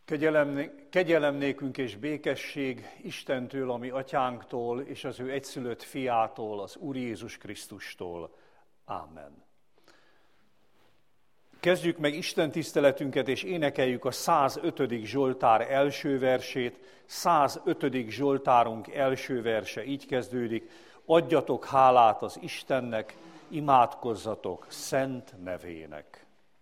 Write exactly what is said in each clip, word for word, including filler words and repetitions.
Kegyelem, kegyelem nékünk és békesség Istentől, a mi atyánktól, és az ő egyszülött fiától, az Úr Jézus Krisztustól. Ámen. Kezdjük meg Isten tiszteletünket, és énekeljük a százötödik Zsoltár első versét. százötödik Zsoltárunk első verse így kezdődik: adjatok hálát az Istennek, imádkozzatok szent nevének.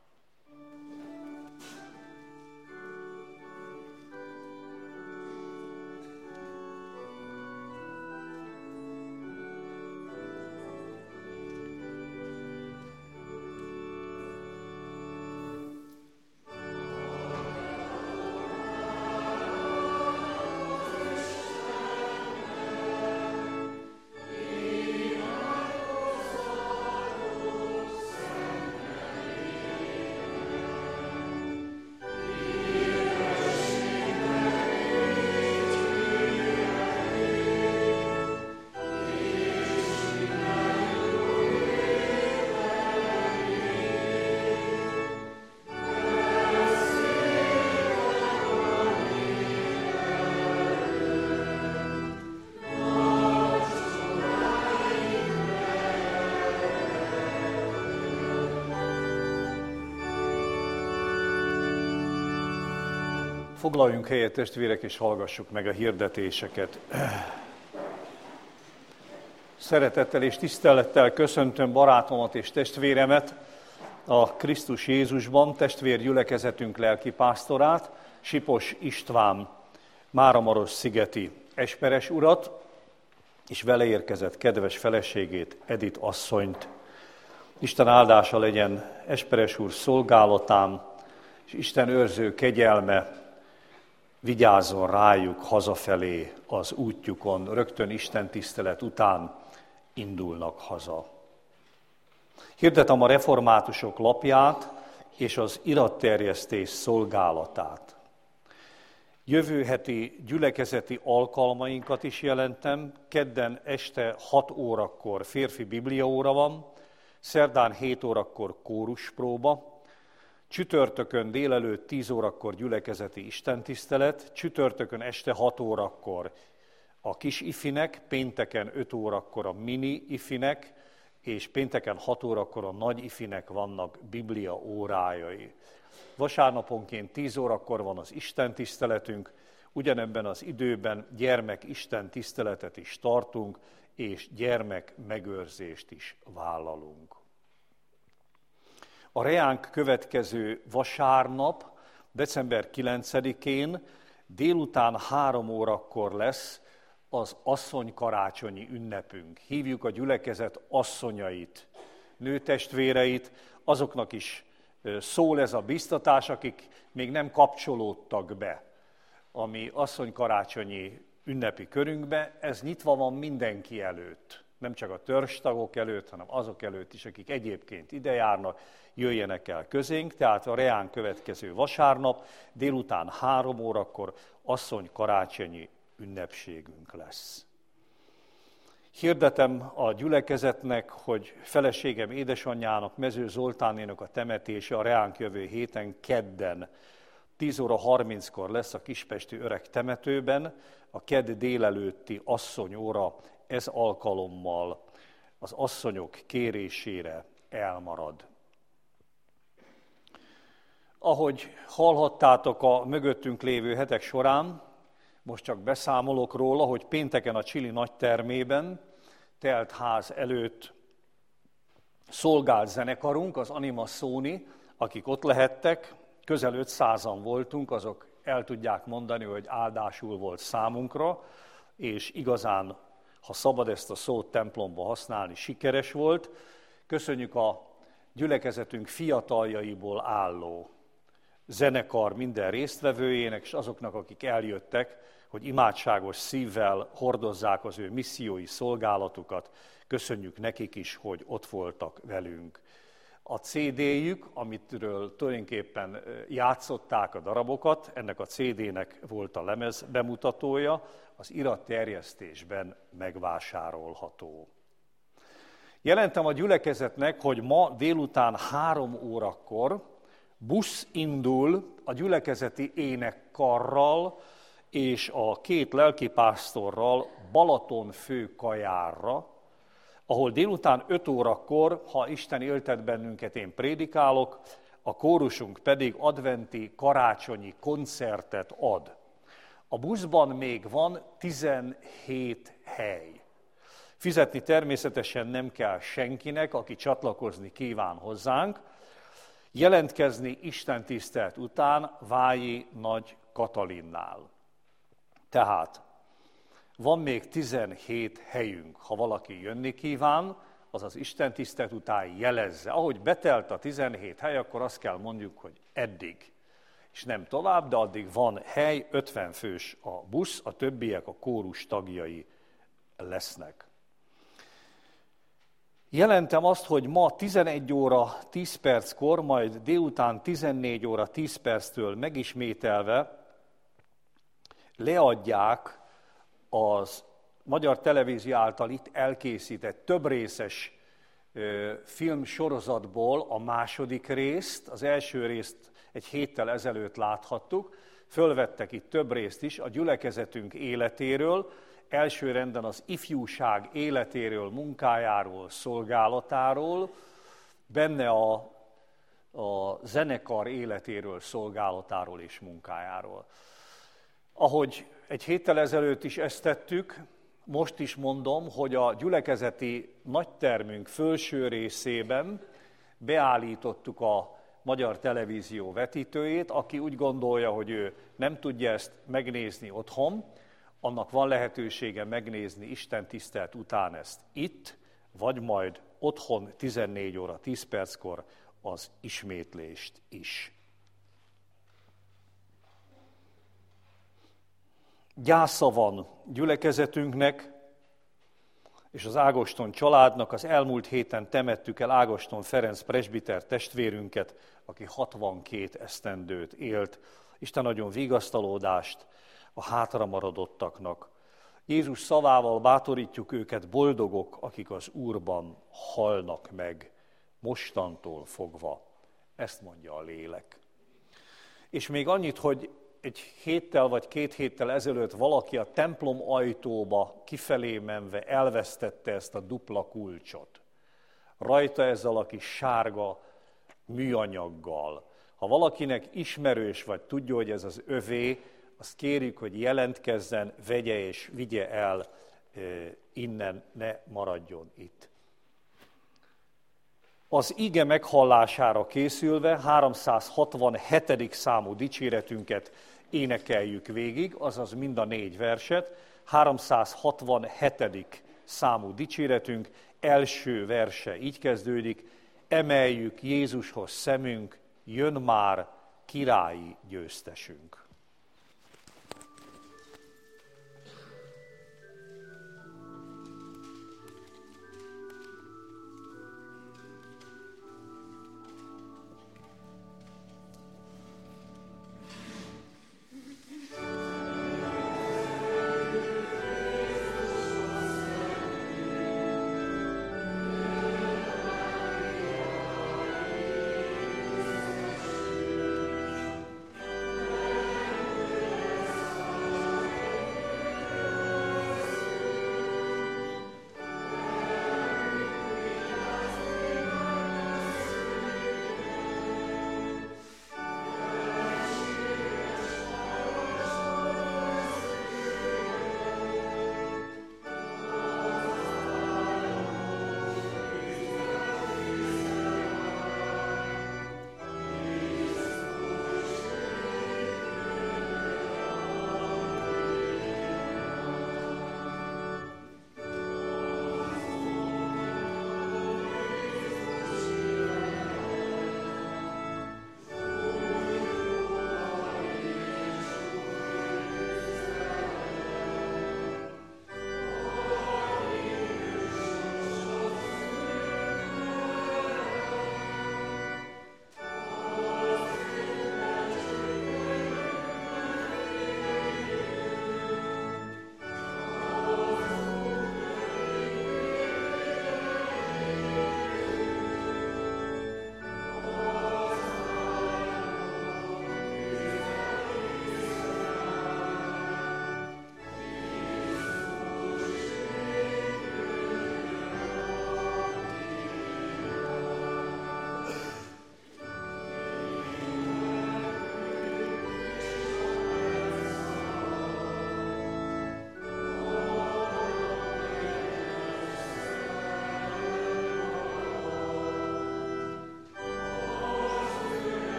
Foglaljunk helyet, testvérek, és hallgassuk meg a hirdetéseket. Szeretettel és tisztelettel köszöntöm barátomat és testvéremet a Krisztus Jézusban, testvérgyülekezetünk lelkipásztorát, Sipos István Máramarosszigeti esperes urat, és vele érkezett kedves feleségét, Edith asszonyt. Isten áldása legyen esperes úr szolgálatán, és Isten őrző kegyelme vigyázzon rájuk hazafelé az útjukon, rögtön Isten tisztelet után indulnak haza. Hirdetem a reformátusok lapját és az iratterjesztés szolgálatát. Jövő heti gyülekezeti alkalmainkat is jelentem. Kedden este hat órakor férfi bibliaóra van, szerdán hét órakor kóruspróba, csütörtökön délelőtt tíz órakor gyülekezeti istentisztelet, csütörtökön este hat órakor a kis ifinek, pénteken öt órakor a mini ifinek, és pénteken hat órakor a nagy ifinek vannak biblia órájai. Vasárnaponként tíz órakor van az istentiszteletünk, ugyanebben az időben gyermek istentiszteletet is tartunk, és gyermek megőrzést is vállalunk. A reánk következő vasárnap, december kilencedikén délután három órakor lesz az asszonykarácsonyi ünnepünk. Hívjuk a gyülekezet asszonyait, nőtestvéreit, azoknak is szól ez a biztatás, akik még nem kapcsolódtak be a mi asszonykarácsonyi ünnepi körünkbe. Ez nyitva van mindenki előtt, nem csak a törzstagok előtt, hanem azok előtt is, akik egyébként ide járnak, jöjjenek el közénk. Tehát a reán következő vasárnap délután három órakor asszonykarácsonyi ünnepségünk lesz. Hirdetem a gyülekezetnek, hogy feleségem édesanyjának, Mező Zoltánénak a temetése a reánk jövő héten kedden tíz óra harminckor lesz a kispesti öreg temetőben. A kedd délelőtti asszonyóra ez alkalommal az asszonyok kérésére elmarad. Ahogy hallhattátok a mögöttünk lévő hetek során, most csak beszámolok róla, hogy pénteken a Csili nagytermében, telt ház előtt szolgált zenekarunk, az Anima Sony, akik ott lehettek, közel ötszázan voltunk, azok el tudják mondani, hogy áldásul volt számunkra, és igazán, ha szabad ezt a szót templomba használni, sikeres volt. Köszönjük a gyülekezetünk fiataljaiból álló zenekar minden résztvevőjének, és azoknak, akik eljöttek, hogy imádságos szívvel hordozzák az ő missziói szolgálatukat. Köszönjük nekik is, hogy ott voltak velünk. A cé dé-jük, amitről tulajdonképpen játszották a darabokat, ennek a cé dé-nek volt a lemez bemutatója, az iratterjesztésben megvásárolható. Jelentem a gyülekezetnek, hogy ma délután három órakor busz indul a gyülekezeti énekkarral és a két lelkipásztorral Balaton főkajára, ahol délután öt órakor, ha Isten éltet bennünket, én prédikálok, a kórusunk pedig adventi, karácsonyi koncertet ad. A buszban még van tizenhét hely. Fizetni természetesen nem kell senkinek, aki csatlakozni kíván hozzánk. Jelentkezni istentisztelt után Vályi Nagy Katalinnál. Tehát van még tizenhét helyünk. Ha valaki jönni kíván, az az istentisztelt után jelezze. Ahogy betelt a tizenhét hely, akkor azt kell mondjuk, hogy eddig. És nem tovább, de addig van hely, ötven fős a busz, a többiek a kórus tagjai lesznek. Jelentem azt, hogy ma tizenegy óra tíz perckor, majd délután tizennégy óra tíz perctől megismételve leadják az Magyar Televízió által itt elkészített többrészes filmsorozatból a második részt. Az első részt egy héttel ezelőtt láthattuk, fölvettek itt több részt is a gyülekezetünk életéről, elsőrenden az ifjúság életéről, munkájáról, szolgálatáról, benne a, a zenekar életéről, szolgálatáról és munkájáról. Ahogy egy héttel ezelőtt is ezt tettük, most is mondom, hogy a gyülekezeti nagytermünk felső részében beállítottuk a Magyar Televízió vetítőjét, aki úgy gondolja, hogy ő nem tudja ezt megnézni otthon, annak van lehetősége megnézni istentisztelt után ezt itt, vagy majd otthon tizennégy óra tíz perckor az ismétlést is. Gyásza van gyülekezetünknek, és az Ágoston családnak. Az elmúlt héten temettük el Ágoston Ferenc presbiter testvérünket, aki hatvankét esztendőt élt. Isten adjon vigasztalódást a hátramaradottaknak. Jézus szavával bátorítjuk őket, boldogok, akik az Úrban halnak meg, mostantól fogva. Ezt mondja a lélek. És még annyit, hogy egy héttel vagy két héttel ezelőtt valaki a templom ajtóba kifelé menve elvesztette ezt a dupla kulcsot. Rajta ezzel a kis sárga műanyaggal. Ha valakinek ismerős vagy tudja, hogy ez az övé, azt kérjük, hogy jelentkezzen, vegye és vigye el innen, ne maradjon itt. Az ige meghallására készülve háromszázhatvanhetedik számú dicséretünket énekeljük végig, azaz mind a négy verset. háromszázhatvanhetedik számú dicséretünk első verse így kezdődik: emeljük Jézushoz szemünk, jön már királyi győztesünk.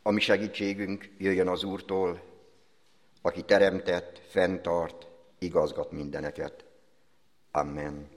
A mi segítségünk jöjjön az Úrtól, aki teremtett, fenntart, igazgat mindeneket. Amen.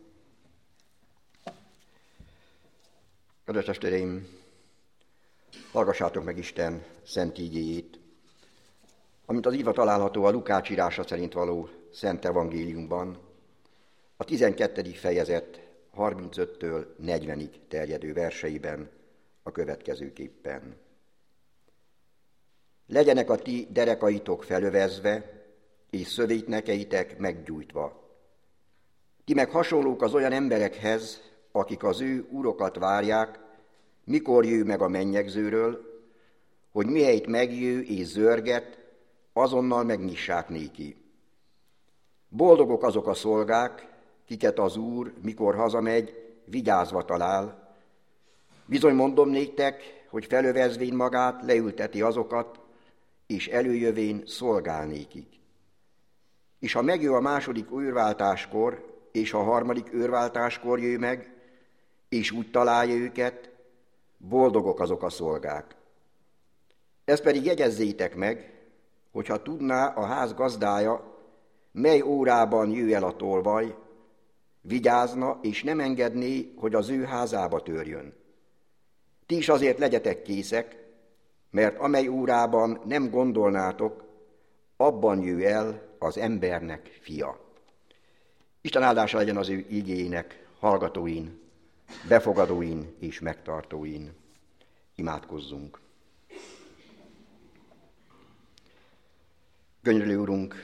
Kedves testvéreim, hallgassátok meg Isten szent ígéjét, amint az írva található a Lukács írása szerint való Szent Evangéliumban, a tizenkettedik fejezet harmincöttől negyvenig terjedő verseiben a következőképpen. Legyenek a ti derekaitok felövezve, és szövétnekeitek meggyújtva. Ti meg hasonlók az olyan emberekhez, akik az ő urokat várják, mikor jöjj meg a mennyegzőről, hogy mihelyt megjő és zörget, azonnal megnyissák néki. Boldogok azok a szolgák, kiket az Úr, mikor hazamegy, vigyázva talál. Bizony mondom néktek, hogy felövezvén magát leülteti azokat, és előjövén szolgál nékik. És ha megjön a második őrváltáskor, és a harmadik őrváltáskor jöjj meg, és úgy találja őket, boldogok azok a szolgák. Ezt pedig jegyezzétek meg, hogyha tudná a ház gazdája, mely órában jöjj el a tolvaj, vigyázna, és nem engedné, hogy az ő házába törjön. Ti is azért legyetek készek, mert amely órában nem gondolnátok, abban jöjj el az embernek fia. Isten áldása legyen az ő igéjének hallgatóin, befogadóin és megtartóin. Imádkozzunk. Könyörülő Urunk,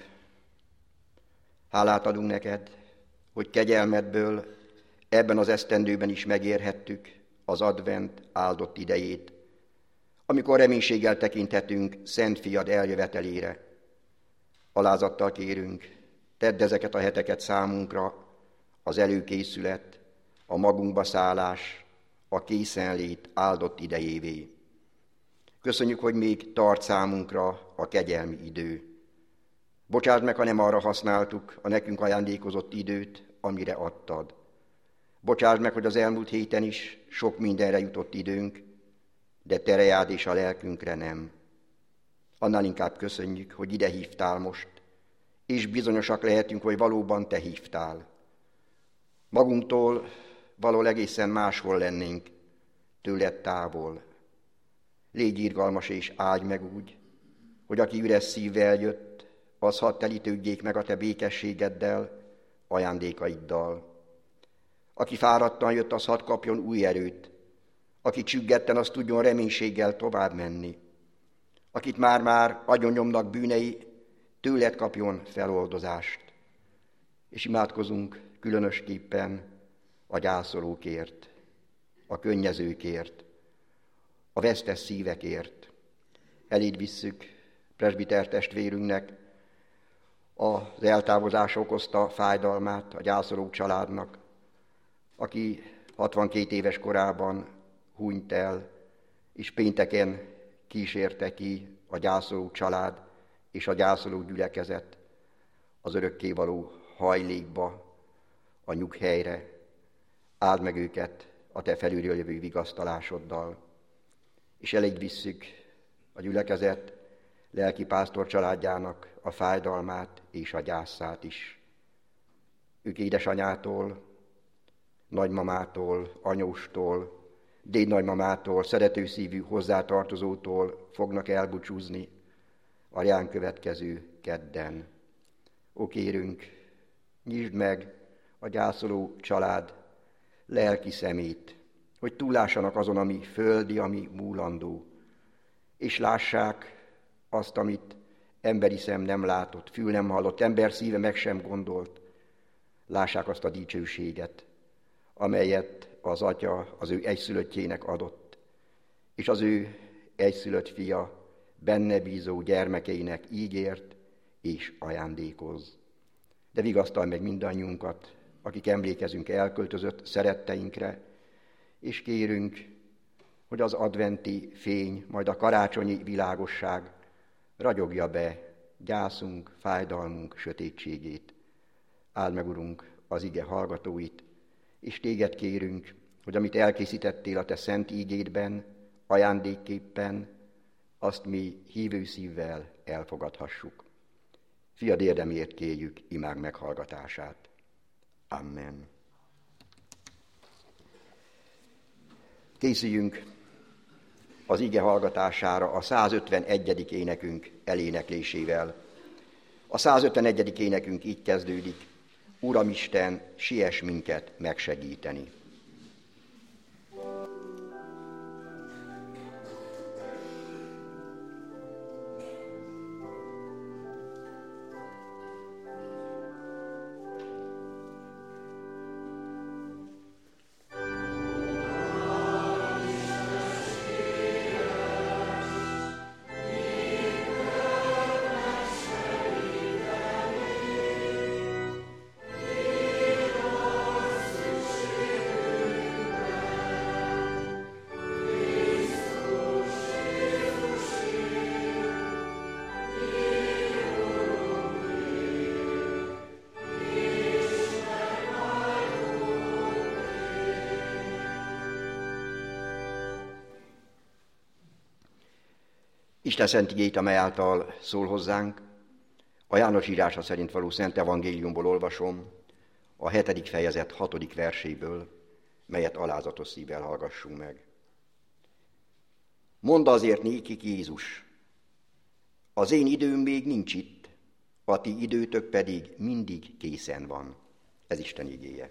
hálát adunk neked, hogy kegyelmedből ebben az esztendőben is megérhettük az advent áldott idejét, amikor reménységgel tekinthetünk Szent Fiad eljövetelére. Alázattal kérünk, tedd ezeket a heteket számunkra, az előkészület, a magunkba szállás, a készenlét áldott idejévé. Köszönjük, hogy még tart számunkra a kegyelmi idő. Bocsásd meg, ha nem arra használtuk a nekünk ajándékozott időt, amire adtad. Bocsásd meg, hogy az elmúlt héten is sok mindenre jutott időnk, de te reád és a lelkünkre nem. Annál inkább köszönjük, hogy ide hívtál most, és bizonyosak lehetünk, hogy valóban te hívtál. Magunktól való egészen máshol lennénk, tőled távol. Légy irgalmas és áldj meg úgy, hogy aki üres szívvel jött, az hadd telítődjék meg a te békességeddel, ajándékaiddal. Aki fáradtan jött, az hadd kapjon új erőt, aki csüggetten, az tudjon reménységgel tovább menni. Akit már-már agyonnyomnak bűnei, tőled kapjon feloldozást. És imádkozunk különösképpen a gyászolókért, a könnyezőkért, a vesztes szívekért. Eléd visszük presbiter testvérünknek az eltávozás okozta fájdalmát a gyászolók családnak, aki hatvankét éves korában hunyt el, és pénteken kísérte ki a gyászoló család és a gyászoló gyülekezet az örökkévaló hajlékba, a nyughelyre. Áld meg őket a te felülről jövő vigasztalásoddal. És elég visszük a gyülekezet lelkipásztor családjának a fájdalmát és a gyászát is. Ők édesanyától, nagymamától, anyóstól, dédnagymamától, szeretőszívű hozzátartozótól fognak elbúcsúzni a ránk következő kedden. Ó, kérünk, nyisd meg a gyászoló család lelki szemét, hogy túllássanak azon, ami földi, ami múlandó, és lássák azt, amit emberi szem nem látott, fül nem hallott, ember szíve meg sem gondolt. Lássák azt a dicsőséget, amelyet az Atya az ő egyszülöttjének adott, és az ő egyszülött fia benne bízó gyermekeinek ígért és ajándékoz. De vigasztalj meg mindannyiunkat, akik emlékezünk elköltözött szeretteinkre, és kérünk, hogy az adventi fény, majd a karácsonyi világosság ragyogja be gyászunk, fájdalmunk sötétségét. Áld meg, Urunk, az ige hallgatóit, és téged kérünk, hogy amit elkészítettél a te szent ígédben, ajándékképpen, azt mi hívő szívvel elfogadhassuk. Fiad érdemért kérjük imánk meghallgatását. Amen. Készüljünk az ige hallgatására a százötvenegyedik énekünk eléneklésével. A százötvenegyedik énekünk így kezdődik: Uramisten, siess minket megsegíteni. Isten szent igéit, amely által szól hozzánk, a János írása szerint való Szent Evangéliumból olvasom, a hetedik fejezet hatodik verséből, melyet alázatos szívvel hallgassunk meg. Mondd azért nékik Jézus, az én időm még nincs itt, a ti időtök pedig mindig készen van. Ez Isten igéje.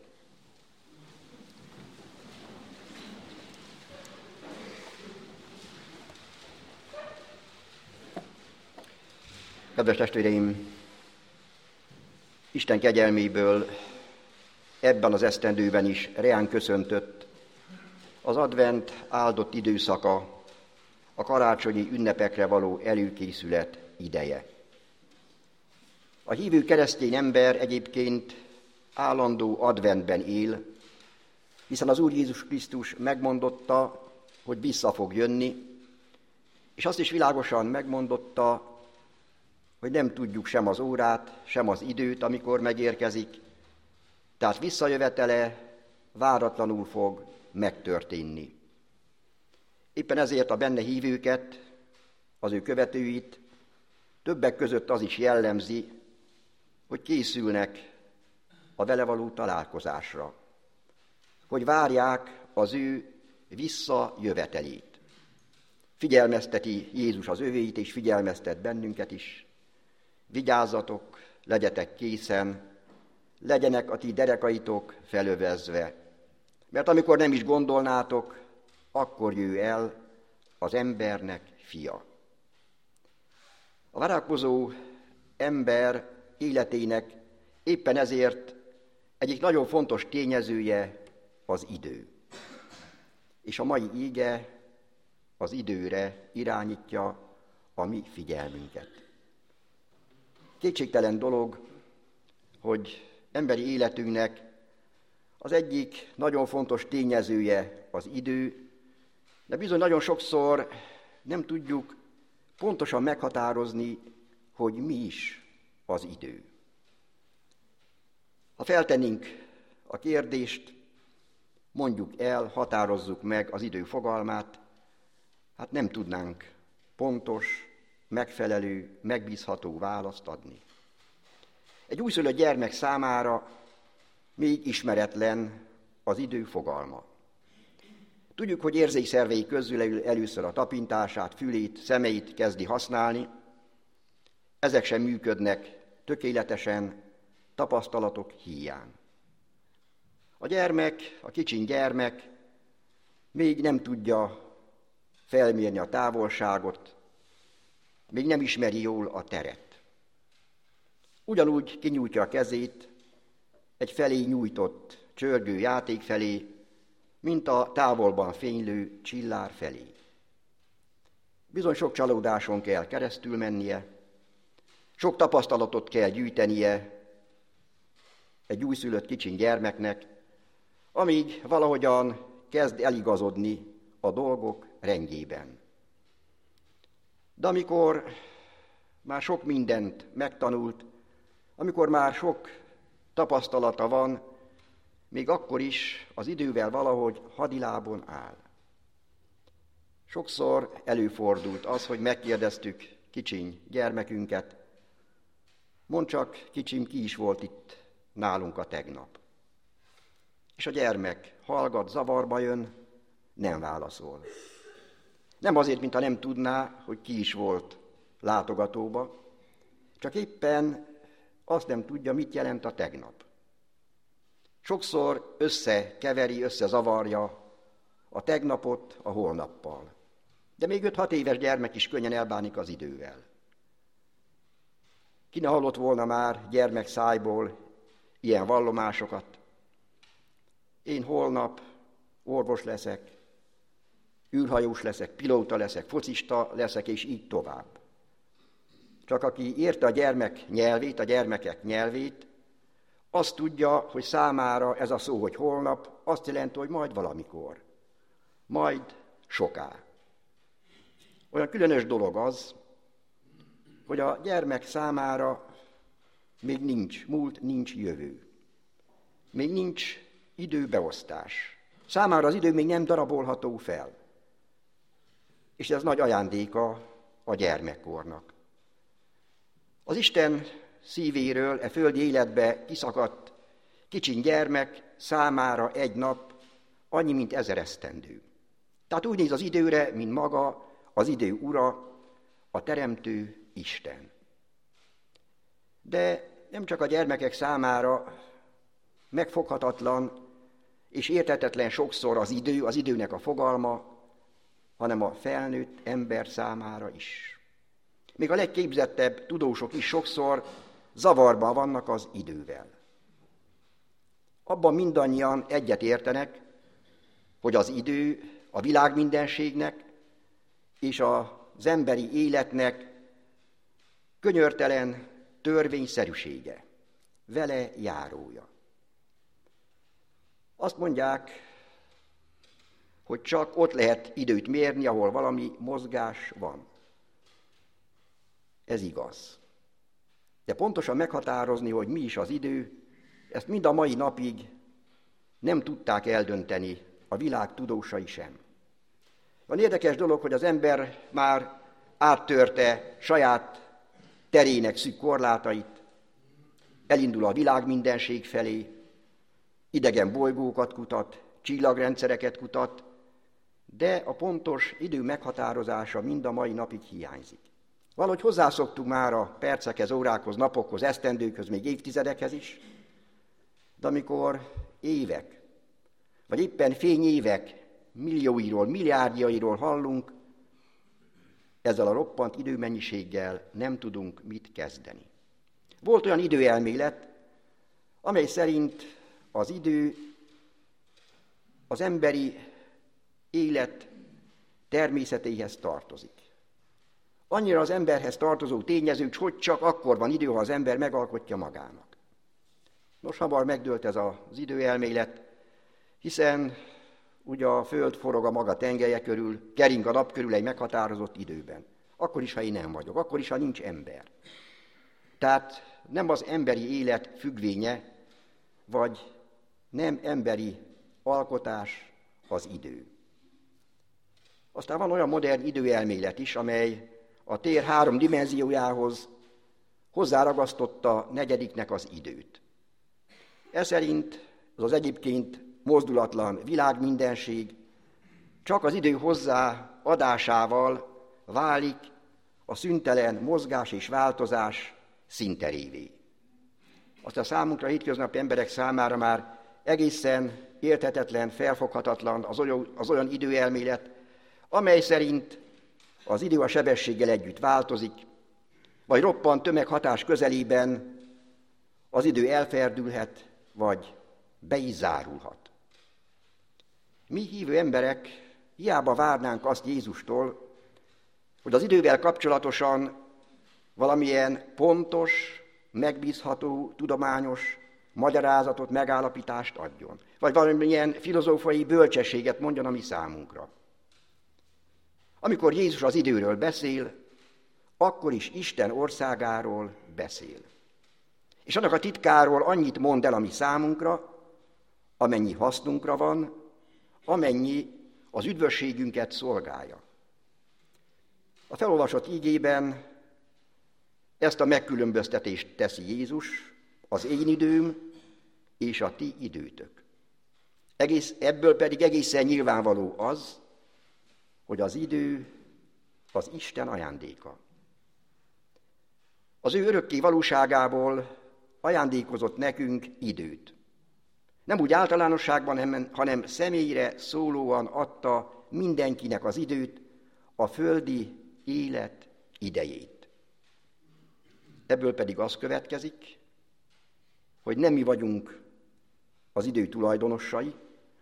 Kedves testvéreim, Isten kegyelméből ebben az esztendőben is reán köszöntött az advent áldott időszaka, a karácsonyi ünnepekre való előkészület ideje. A hívő keresztény ember egyébként állandó adventben él, hiszen az Úr Jézus Krisztus megmondotta, hogy vissza fog jönni, és azt is világosan megmondotta, hogy nem tudjuk sem az órát, sem az időt, amikor megérkezik, tehát visszajövetele váratlanul fog megtörténni. Éppen ezért a benne hívőket, az ő követőit többek között az is jellemzi, hogy készülnek a vele való találkozásra, hogy várják az ő visszajövetelét. Figyelmezteti Jézus az övéit, és figyelmeztet bennünket is. Vigyázzatok, legyetek készen, legyenek a ti derekaitok felövezve, mert amikor nem is gondolnátok, akkor jöjj el az embernek fia. A várakozó ember életének éppen ezért egyik nagyon fontos tényezője az idő. És a mai íge az időre irányítja a mi figyelmünket. Kétségtelen dolog, hogy emberi életünknek az egyik nagyon fontos tényezője az idő, de bizony nagyon sokszor nem tudjuk pontosan meghatározni, hogy mi is az idő. Ha feltennénk a kérdést, mondjuk el, határozzuk meg az idő fogalmát, hát nem tudnánk pontos, megfelelő, megbízható választ adni. Egy újszülött gyermek számára még ismeretlen az idő fogalma. Tudjuk, hogy érzékszervei közül először a tapintását, fülét, szemeit kezdi használni. Ezek sem működnek tökéletesen tapasztalatok híján. A gyermek, a kicsin gyermek még nem tudja felmérni a távolságot, még nem ismeri jól a teret. Ugyanúgy kinyújtja a kezét egy felé nyújtott csörgő játék felé, mint a távolban fénylő csillár felé. Bizony sok csalódáson kell keresztül mennie, sok tapasztalatot kell gyűjtenie egy újszülött kicsin gyermeknek, amíg valahogyan kezd eligazodni a dolgok rendjében. De amikor már sok mindent megtanult, amikor már sok tapasztalata van, még akkor is az idővel valahogy hadilábon áll. Sokszor előfordult az, hogy megkérdeztük kicsiny gyermekünket, mondd csak, kicsim, ki is volt itt nálunk a tegnap. És a gyermek hallgat, zavarba jön, nem válaszol. Nem azért, mintha nem tudná, hogy ki is volt látogatóba, csak éppen azt nem tudja, mit jelent a tegnap. Sokszor összekeveri, összezavarja a tegnapot a holnappal. De még öt-hat éves gyermek is könnyen elbánik az idővel. Ki ne hallott volna már gyermek szájból ilyen vallomásokat? Én holnap orvos leszek, űrhajós leszek, pilóta leszek, focista leszek, és így tovább. Csak aki érte a gyermek nyelvét, a gyermekek nyelvét, azt tudja, hogy számára ez a szó, hogy holnap, azt jelenti, hogy majd valamikor, majd soká. Olyan különös dolog az, hogy a gyermek számára még nincs múlt, nincs jövő. Még nincs időbeosztás. Számára az idő még nem darabolható fel. És ez nagy ajándéka a gyermekkornak. Az Isten szívéről, e földi életbe kiszakadt kicsiny gyermek számára egy nap annyi, mint ezer esztendő. Tehát úgy néz az időre, mint maga az idő ura, a teremtő Isten. De nem csak a gyermekek számára megfoghatatlan és érthetetlen sokszor az idő, az időnek a fogalma, hanem a felnőtt ember számára is. Még a legképzettebb tudósok is sokszor zavarban vannak az idővel. Abban mindannyian egyet értenek, hogy az idő a világ mindenségnek és az emberi életnek könyörtelen törvényszerűsége, vele járója. Azt mondják, hogy csak ott lehet időt mérni, ahol valami mozgás van. Ez igaz. De pontosan meghatározni, hogy mi is az idő, ezt mind a mai napig nem tudták eldönteni a világ tudósai sem. Van érdekes dolog, hogy az ember már áttörte saját terének szűk korlátait, elindul a világ mindenség felé, idegen bolygókat kutat, csillagrendszereket kutat, de a pontos idő meghatározása mind a mai napig hiányzik. Valahogy hozzászoktunk már a percekhez, órákhoz, napokhoz, esztendőkhöz, még évtizedekhez is, de amikor évek, vagy éppen fényévek millióiról, milliárdjairól hallunk, ezzel a roppant időmennyiséggel nem tudunk mit kezdeni. Volt olyan időelmélet, amely szerint az idő az emberi élet természetéhez tartozik. Annyira az emberhez tartozó tényező, hogy csak akkor van idő, ha az ember megalkotja magának. Nos, hamar megdőlt ez az időelmélet, hiszen ugye a föld forog a maga tengelye körül, kering a nap körül egy meghatározott időben. Akkor is, ha én nem vagyok, akkor is, ha nincs ember. Tehát nem az emberi élet függvénye, vagy nem emberi alkotás az idő. Aztán van olyan modern időelmélet is, amely a tér három dimenziójához hozzáragasztotta negyediknek az időt. Ez szerint az az egyébként mozdulatlan világmindenség csak az idő hozzáadásával válik a szüntelen mozgás és változás színterévé. Azt a számunkra hétköznapi emberek számára már egészen érthetetlen, felfoghatatlan az olyan, az olyan időelmélet, amely szerint az idő a sebességgel együtt változik, vagy roppant tömeghatás közelében az idő elferdülhet, vagy be is zárulhat. Mi hívő emberek hiába várnánk azt Jézustól, hogy az idővel kapcsolatosan valamilyen pontos, megbízható, tudományos magyarázatot, megállapítást adjon, vagy valamilyen filozófiai bölcsességet mondjon a mi számunkra. Amikor Jézus az időről beszél, akkor is Isten országáról beszél. És annak a titkáról annyit mond el a mi számunkra, amennyi hasznunkra van, amennyi az üdvösségünket szolgálja. A felolvasott ígében ezt a megkülönböztetést teszi Jézus, az én időm és a ti időtök. Egész, ebből pedig egészen nyilvánvaló az, hogy az idő az Isten ajándéka. Az ő örökké valóságából ajándékozott nekünk időt. Nem úgy általánosságban, hanem személyre szólóan adta mindenkinek az időt, a földi élet idejét. Ebből pedig az következik, hogy nem mi vagyunk az idő tulajdonosai,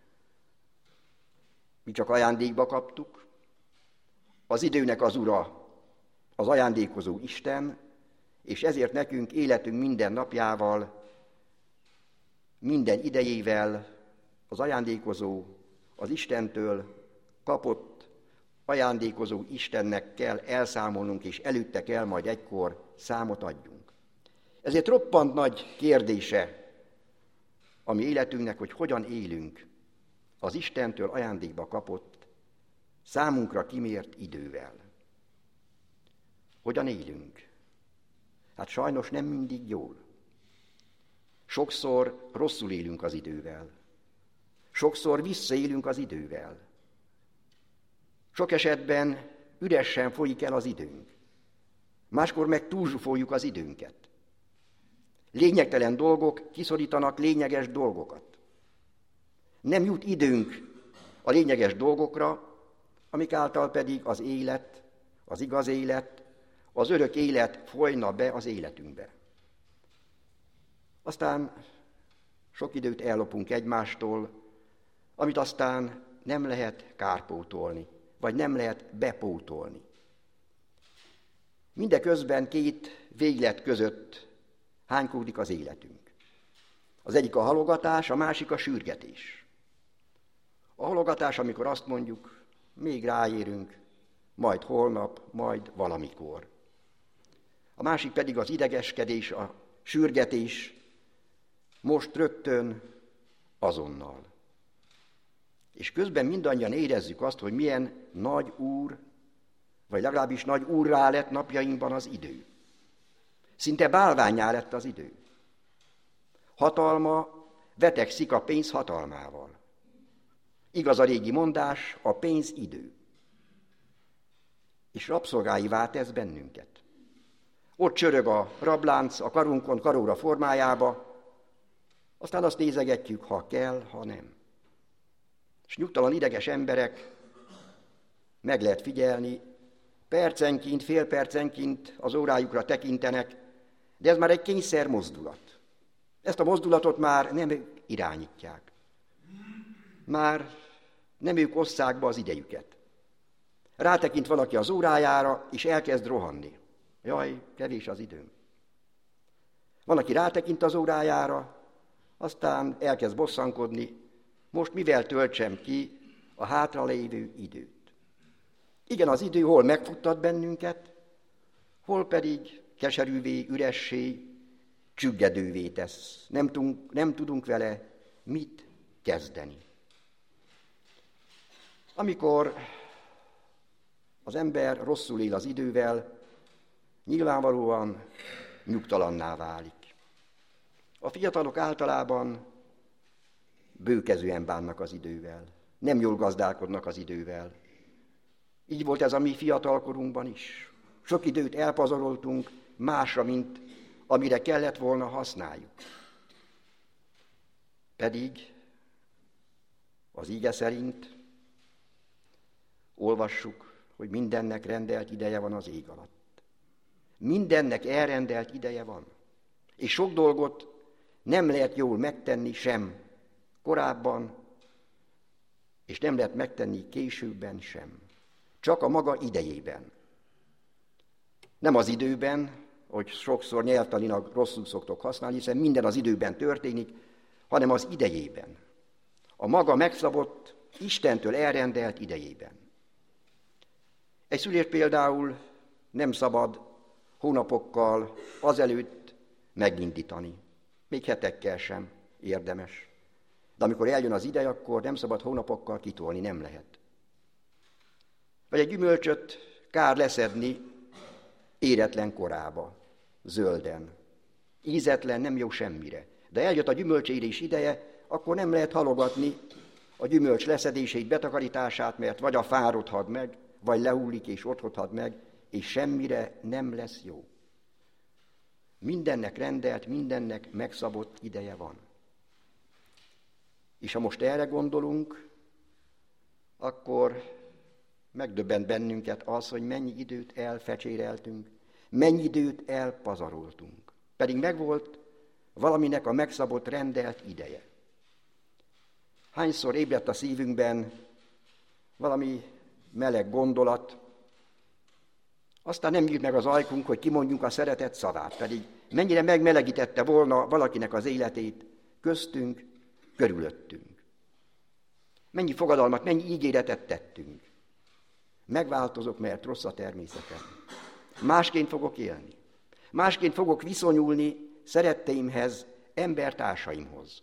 mi csak ajándékba kaptuk, az időnek az ura az ajándékozó Isten, és ezért nekünk életünk minden napjával, minden idejével az ajándékozó, az Istentől kapott ajándékozó Istennek kell elszámolnunk, és előtte kell majd egykor számot adjunk. Ezért roppant nagy kérdése a mi életünknek, hogy hogyan élünk az Istentől ajándékba kapott, számunkra kimért idővel. Hogyan élünk? Hát sajnos nem mindig jól. Sokszor rosszul élünk az idővel. Sokszor visszaélünk az idővel. Sok esetben üresen folyik el az időnk. Máskor meg túlzsúfoljuk az időnket. Lényegtelen dolgok kiszorítanak lényeges dolgokat. Nem jut időnk a lényeges dolgokra, amik által pedig az élet, az igaz élet, az örök élet folyna be az életünkbe. Aztán sok időt ellopunk egymástól, amit aztán nem lehet kárpótolni, vagy nem lehet bepótolni. Mindeközben két véglet között hánykódik az életünk. Az egyik a halogatás, a másik a sürgetés. A halogatás, amikor azt mondjuk, még ráérünk, majd holnap, majd valamikor. A másik pedig az idegeskedés, a sürgetés, most rögtön, azonnal. És közben mindannyian érezzük azt, hogy milyen nagy úr, vagy legalábbis nagy úrrá lett napjainkban az idő. Szinte bálvánnyá lett az idő. Hatalma vetekszik a pénz hatalmával. Igaz a régi mondás, a pénz idő. És rabszolgáivá tesz bennünket. Ott csörög a rablánc a karunkon, karóra formájába, aztán azt nézegetjük, ha kell, ha nem. És nyugtalan ideges emberek, meg lehet figyelni, percenként, fél percenként az órájukra tekintenek, de ez már egy kényszer mozdulat. Ezt a mozdulatot már nem ők irányítják. Már nem ők osszák be az idejüket. Rátekint valaki az órájára, és elkezd rohanni. Jaj, kevés az időm. Van, aki rátekint az órájára, aztán elkezd bosszankodni, most mivel töltsem ki a hátralévő időt. Igen, az idő hol megfuttat bennünket, hol pedig keserűvé, üressé, csüggedővé tesz. Nem tudunk, nem tudunk vele mit kezdeni. Amikor az ember rosszul él az idővel, nyilvánvalóan nyugtalanná válik. A fiatalok általában bőkezően bánnak az idővel, nem jól gazdálkodnak az idővel. Így volt ez a mi fiatalkorunkban is. Sok időt elpazaroltunk másra, mint amire kellett volna használjuk. Pedig az íge szerint olvassuk, hogy mindennek rendelt ideje van az ég alatt. Mindennek elrendelt ideje van. És sok dolgot nem lehet jól megtenni sem korábban, és nem lehet megtenni későbben sem. Csak a maga idejében. Nem az időben, hogy sokszor nyelvtanilag rosszul szoktok használni, hiszen minden az időben történik, hanem az idejében. A maga megszabott, Istentől elrendelt idejében. Egy szülést például nem szabad hónapokkal azelőtt megindítani. Még hetekkel sem érdemes. De amikor eljön az ideje, akkor nem szabad hónapokkal kitolni, nem lehet. Vagy egy gyümölcsöt kár leszedni éretlen korába, zölden. Ízetlen, nem jó semmire. De eljött a gyümölcsérés ideje, akkor nem lehet halogatni a gyümölcs leszedését, betakarítását, mert vagy a fáradhat meg, vagy lehullik és otthothad meg, és semmire nem lesz jó. Mindennek rendelt, mindennek megszabott ideje van. És ha most erre gondolunk, akkor megdöbbent bennünket az, hogy mennyi időt elfecséreltünk, mennyi időt elpazaroltunk. Pedig megvolt valaminek a megszabott, rendelt ideje. Hányszor ébredt a szívünkben valami meleg gondolat, aztán nem nyílt meg az ajkunk, hogy kimondjunk a szeretet szavát, pedig mennyire megmelegítette volna valakinek az életét köztünk, körülöttünk. Mennyi fogadalmat, mennyi ígéretet tettünk. Megváltozok, mert rossz a természetem. Másként fogok élni. Másként fogok viszonyulni szeretteimhez, embertársaimhoz.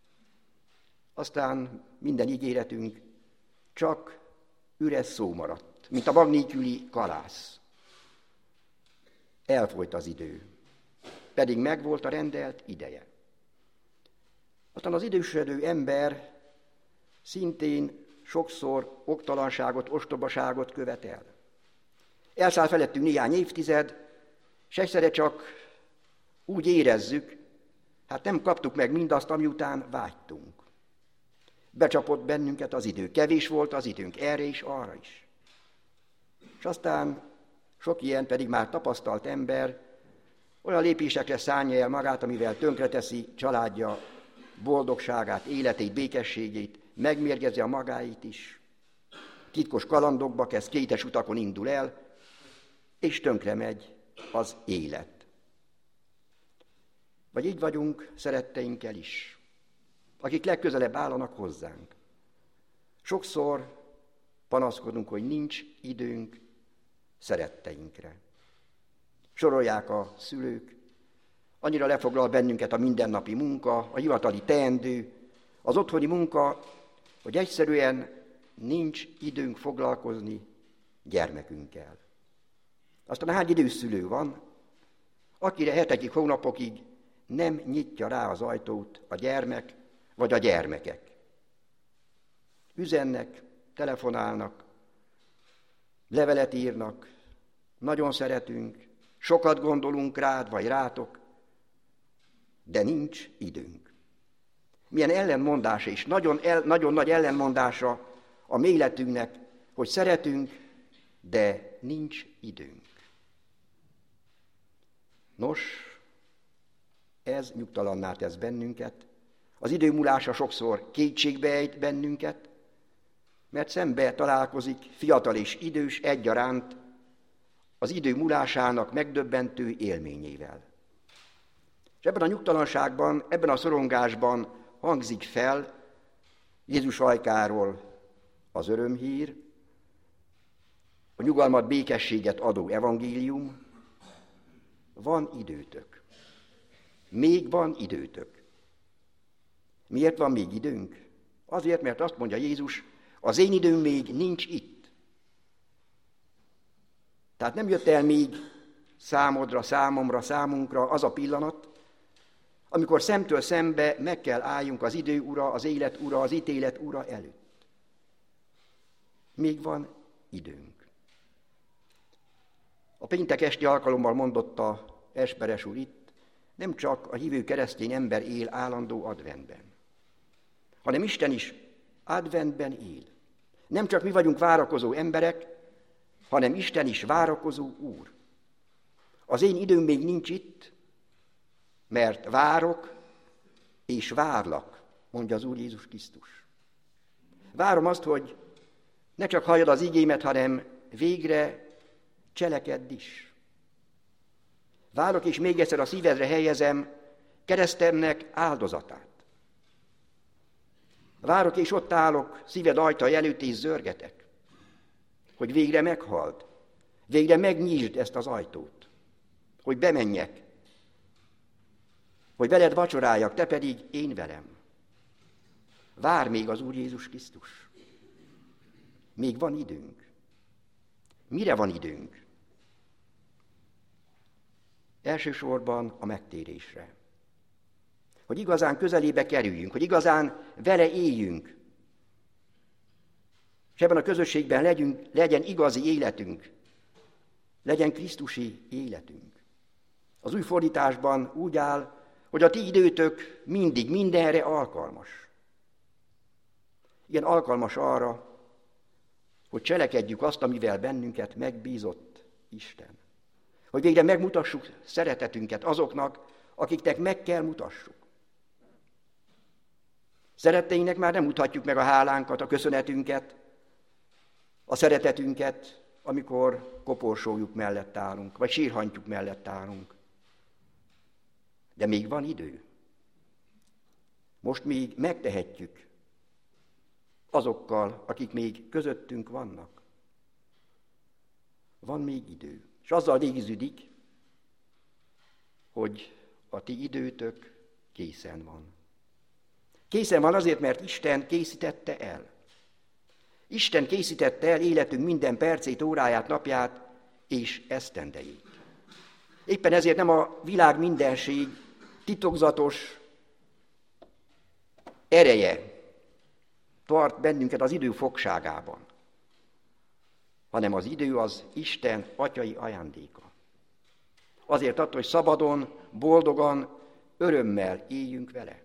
Aztán minden ígéretünk csak üres szó maradt, mint a magnéküli kalász. Elfolyt az idő, pedig megvolt a rendelt ideje. Aztán az idősödő ember szintén sokszor oktalanságot, ostobaságot követel. Elszáll felettünk néhány évtized, s egyszerre csak úgy érezzük, hát nem kaptuk meg mindazt, ami után vágytunk. Becsapott bennünket az idő, kevés volt az időnk, erre is, arra is. És aztán sok ilyen pedig már tapasztalt ember olyan lépésekre szánja el magát, amivel tönkreteszi családja boldogságát, életét, békességét, megmérgezi a magáit is, titkos kalandokba kezd, kétes utakon indul el, és tönkre megy az élet. Vagy így vagyunk szeretteinkkel is, akik legközelebb állanak hozzánk. Sokszor panaszkodunk, hogy nincs időnk szeretteinkre. Sorolják a szülők, annyira lefoglal bennünket a mindennapi munka, a hivatali teendő, az otthoni munka, hogy egyszerűen nincs időnk foglalkozni gyermekünkkel. Aztán hány idős szülő van, akire hetekig, hónapokig nem nyitja rá az ajtót a gyermek vagy a gyermekek. Üzennek, telefonálnak, levelet írnak, nagyon szeretünk, sokat gondolunk rád vagy rátok, de nincs időnk. Milyen ellenmondása is, nagyon, el, nagyon nagy ellenmondása a mi életünknek, hogy szeretünk, de nincs időnk. Nos, ez nyugtalanná tesz bennünket, az idő múlása sokszor kétségbe ejt bennünket, mert szembe találkozik fiatal és idős egyaránt az idő múlásának megdöbbentő élményével. És ebben a nyugtalanságban, ebben a szorongásban hangzik fel Jézus ajkáról az örömhír, a nyugalmat, békességet adó evangélium. Van időtök. Még van időtök. Miért van még időnk? Azért, mert azt mondja Jézus, az én időm még nincs itt. Tehát nem jött el még számodra, számomra, számunkra az a pillanat, amikor szemtől szembe meg kell álljunk az idő ura, az élet ura, az ítélet ura előtt. Még van időnk. A péntek esti alkalommal mondotta Esperes úr itt, nem csak a hívő keresztény ember él állandó adventben, hanem Isten is adventben él. Nem csak mi vagyunk várakozó emberek, hanem Isten is várakozó Úr. Az én időm még nincs itt, mert várok és várlak, mondja az Úr Jézus Krisztus. Várom azt, hogy ne csak halljad az igémet, hanem végre cselekedd is. Várok, és még egyszer a szívedre helyezem keresztemnek áldozatát. Várok, és ott állok szíved ajtaja előtt, és zörgetek, hogy végre meghald, végre megnyisd ezt az ajtót, hogy bemenjek, hogy veled vacsoráljak, te pedig én velem. Vár még az Úr Jézus Krisztus. Még van időnk. Mire van időnk? Elsősorban a megtérésre. Hogy igazán közelébe kerüljünk, hogy igazán vele éljünk. És ebben a közösségben legyünk, legyen igazi életünk, legyen krisztusi életünk. Az új fordításban úgy áll, hogy a ti időtök mindig, mindenre alkalmas. Igen, alkalmas arra, hogy cselekedjük azt, amivel bennünket megbízott Isten. Hogy végre megmutassuk szeretetünket azoknak, akiknek meg kell mutassuk. Szeretteinknek már nem mutatjuk meg a hálánkat, a köszönetünket, a szeretetünket, amikor koporsójuk mellett állunk, vagy sírhantjuk mellett állunk. De még van idő. Most még megtehetjük azokkal, akik még közöttünk vannak. Van még idő. És azzal végződik, hogy a ti időtök készen van. Készen van azért, mert Isten készítette el. Isten készítette el életünk minden percét, óráját, napját és esztendejét. Éppen ezért nem a világ mindenség titokzatos ereje tart bennünket az idő fogságában, hanem az idő az Isten atyai ajándéka. Azért adta, hogy szabadon, boldogan, örömmel éljünk vele.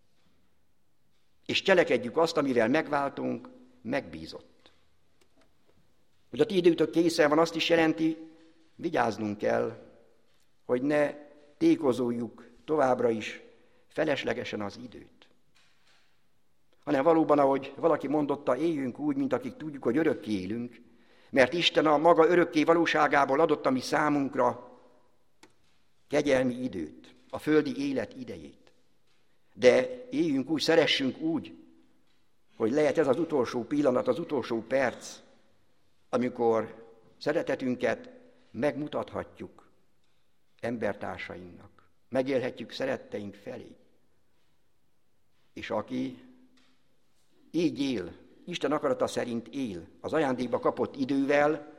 És cselekedjük azt, amivel megváltunk, megbízott. Hogy a ti időtök készen van, azt is jelenti, vigyáznunk kell, hogy ne tékozoljuk továbbra is feleslegesen az időt. Hanem valóban, ahogy valaki mondotta, éljünk úgy, mint akik tudjuk, hogy örökké élünk, mert Isten a maga örökké valóságából adott a mi számunkra kegyelmi időt, a földi élet idejét. De éljünk úgy, szeressünk úgy, hogy lehet ez az utolsó pillanat, az utolsó perc, amikor szeretetünket megmutathatjuk embertársainknak, megélhetjük szeretteink felé. És aki így él, Isten akarata szerint él, az ajándékba kapott idővel,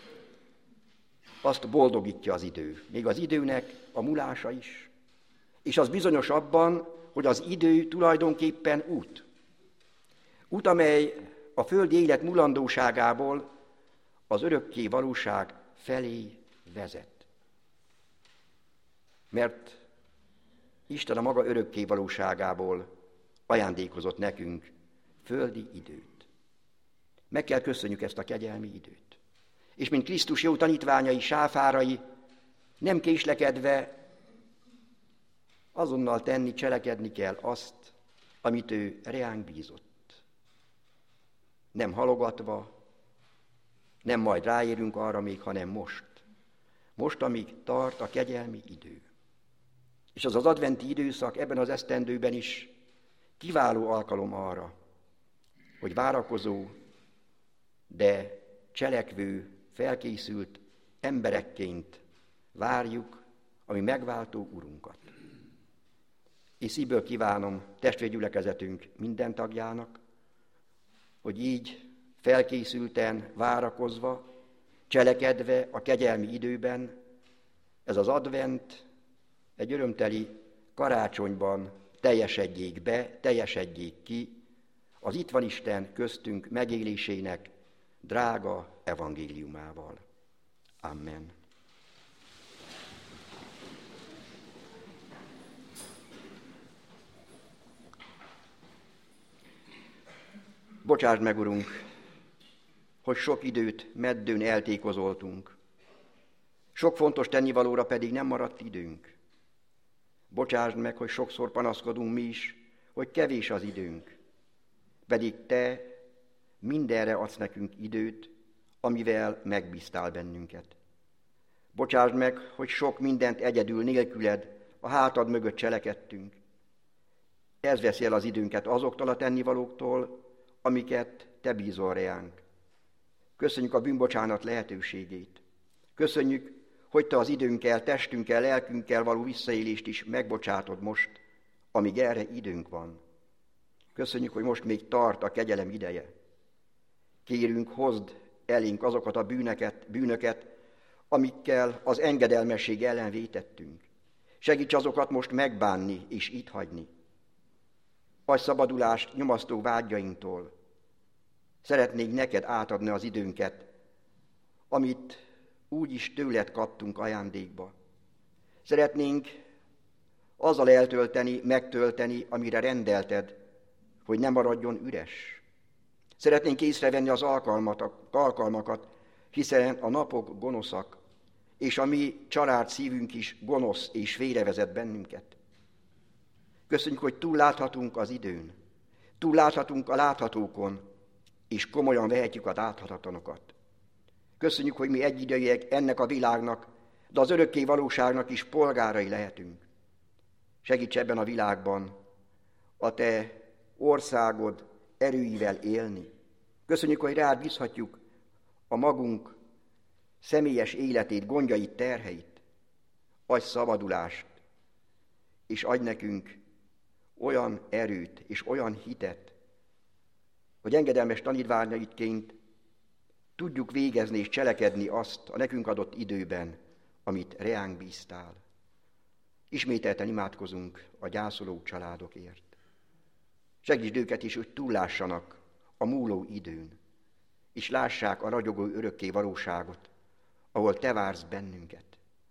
azt boldogítja az idő. Még az időnek a mulása is. És az bizonyos abban, hogy az idő tulajdonképpen út. Út, amely a földi élet mulandóságából az örökké valóság felé vezet. Mert Isten a maga örökké valóságából ajándékozott nekünk földi időt. Meg kell köszönjük ezt a kegyelmi időt. És mint Krisztus jó tanítványai, sáfárai, nem késlekedve azonnal tenni, cselekedni kell azt, amit ő reánk bízott. Nem halogatva, nem majd ráérünk arra még, hanem most. Most, amíg tart a kegyelmi idő. És az az adventi időszak ebben az esztendőben is kiváló alkalom arra, hogy várakozó, de cselekvő, felkészült emberekként várjuk a mi megváltó Urunkat. És szívből kívánom testvérgyülekezetünk minden tagjának, hogy így felkészülten, várakozva, cselekedve a kegyelmi időben, ez az advent egy örömteli karácsonyban teljesedjék be, teljesedjék ki az itt van Isten köztünk megélésének drága evangéliumával. Amen. Bocsásd meg, Urunk, hogy sok időt meddőn eltékozoltunk. Sok fontos tennivalóra pedig nem maradt időnk. Bocsásd meg, hogy sokszor panaszkodunk mi is, hogy kevés az időnk. Pedig Te mindenre adsz nekünk időt, amivel megbíztál bennünket. Bocsásd meg, hogy sok mindent egyedül nélküled a hátad mögött cselekedtünk. Ez veszi el az időnket azoktól a tennivalóktól, amiket Te bízol reánk. Köszönjük a bűnbocsánat lehetőségét. Köszönjük, hogy Te az időnkkel, testünkkel, lelkünkkel való visszaélést is megbocsátod most, amíg erre időnk van. Köszönjük, hogy most még tart a kegyelem ideje. Kérünk, hozd elénk azokat a bűnöket, bűnöket, amikkel az engedelmesség ellen vétettünk. Segíts azokat most megbánni és itt hagyni. Adj szabadulást nyomasztó vágyainktól. Szeretnénk neked átadni az időnket, amit úgy is tőled kaptunk ajándékba. Szeretnénk azzal eltölteni, megtölteni, amire rendelted, hogy ne maradjon üres. Szeretnénk észrevenni az alkalmakat, hiszen a napok gonoszak, és a mi család szívünk is gonosz és félrevezet bennünket. Köszönjük, hogy túlláthatunk az időn, túlláthatunk a láthatókon, és komolyan vehetjük az áthatatlanokat. Köszönjük, hogy mi egyidejűek ennek a világnak, de az örökké valóságnak is polgárai lehetünk. Segíts ebben a világban a te országod erőivel élni. Köszönjük, hogy rád bízhatjuk a magunk személyes életét, gondjait, terheit. Adj szabadulást, és adj nekünk olyan erőt és olyan hitet, hogy engedelmes tanítványaidként tudjuk végezni és cselekedni azt a nekünk adott időben, amit reánk bíztál. Ismételten imádkozunk a gyászoló családokért. Segítsd őket is, hogy túllássanak a múló időn, és lássák a ragyogó örökké valóságot, ahol te vársz bennünket,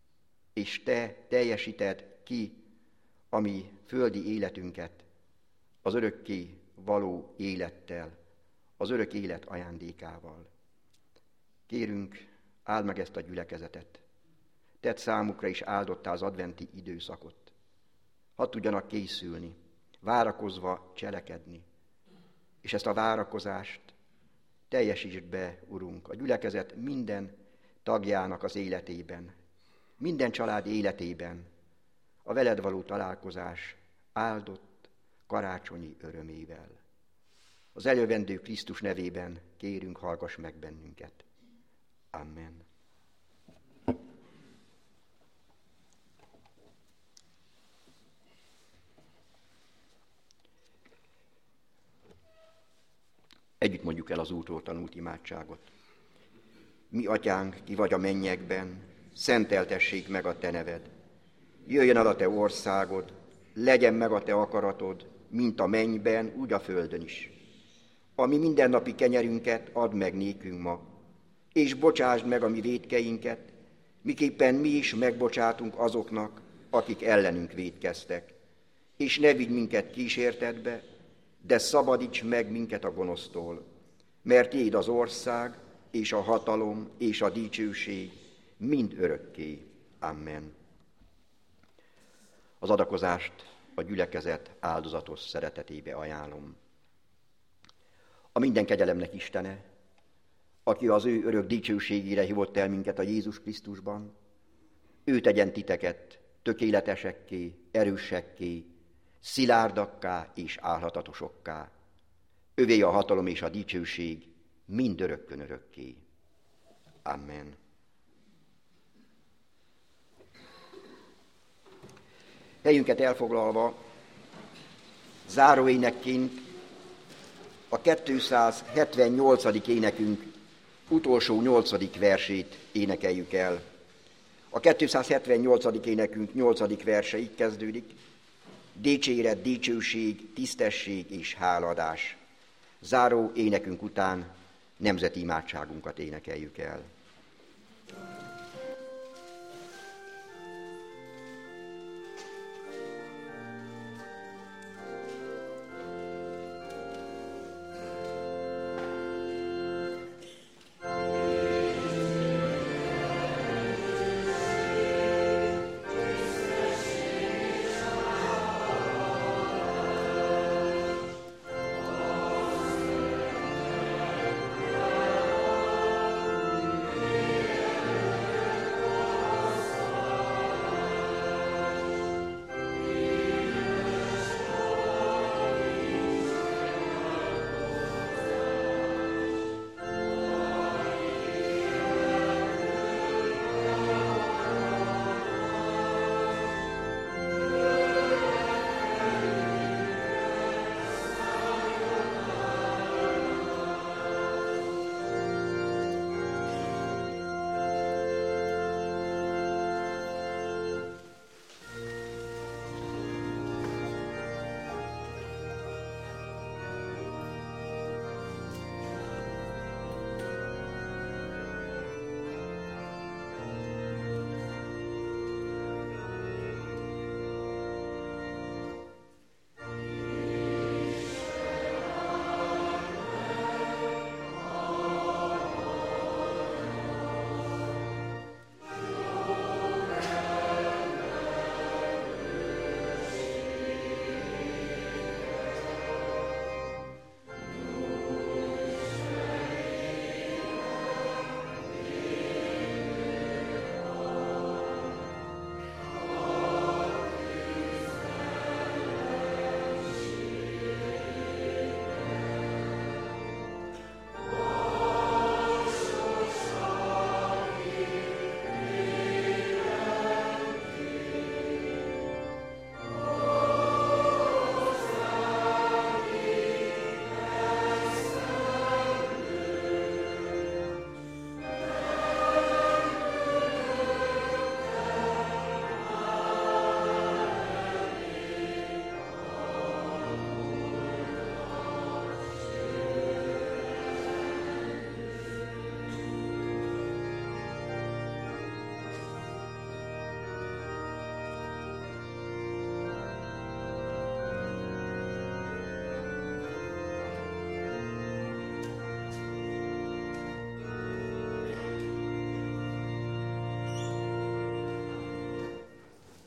és te teljesíted ki a mi földi életünket az örökké való élettel, az örök élet ajándékával. Kérünk, áld meg ezt a gyülekezetet. Tedd számukra is áldottá az adventi időszakot. Hadd tudjanak készülni, várakozva cselekedni. És ezt a várakozást teljesítsd be, Urunk, a gyülekezet minden tagjának az életében, minden család életében, a veled való találkozás áldott karácsonyi örömével. Az eljövendő Krisztus nevében kérünk, hallgass meg bennünket. Amen. Együtt mondjuk el az Úrtól tanult imádságot. Mi atyánk, ki vagy a mennyekben, szenteltessék meg a te neved. Jöjjön el a te országod, legyen meg a te akaratod, mint a mennyben, úgy a földön is. Ami mindennapi kenyerünket add meg nékünk ma, és bocsásd meg a mi vétkeinket, miképpen mi is megbocsátunk azoknak, akik ellenünk vétkeztek. És ne vigy minket kísértetbe, de szabadíts meg minket a gonosztól, mert tiéd az ország, és a hatalom, és a dicsőség mind örökké. Amen. Az adakozást a gyülekezet áldozatos szeretetébe ajánlom. A minden kegyelemnek Istene, aki az ő örök dicsőségére hívott el minket a Jézus Krisztusban, ő tegyen titeket tökéletesekké, erősekké, szilárdakká és állhatatosokká. Övé a hatalom és a dicsőség mind örökkön örökké. Amen. Helyünket elfoglalva, záróénekként a kétszázhetvennyolcadik énekünk utolsó nyolcadik versét énekeljük el. A kétszázhetvennyolcadik énekünk nyolcadik verse így kezdődik. Dicséret, dicsőség, tisztesség és háladás. Záró énekünk után nemzeti imádságunkat énekeljük el.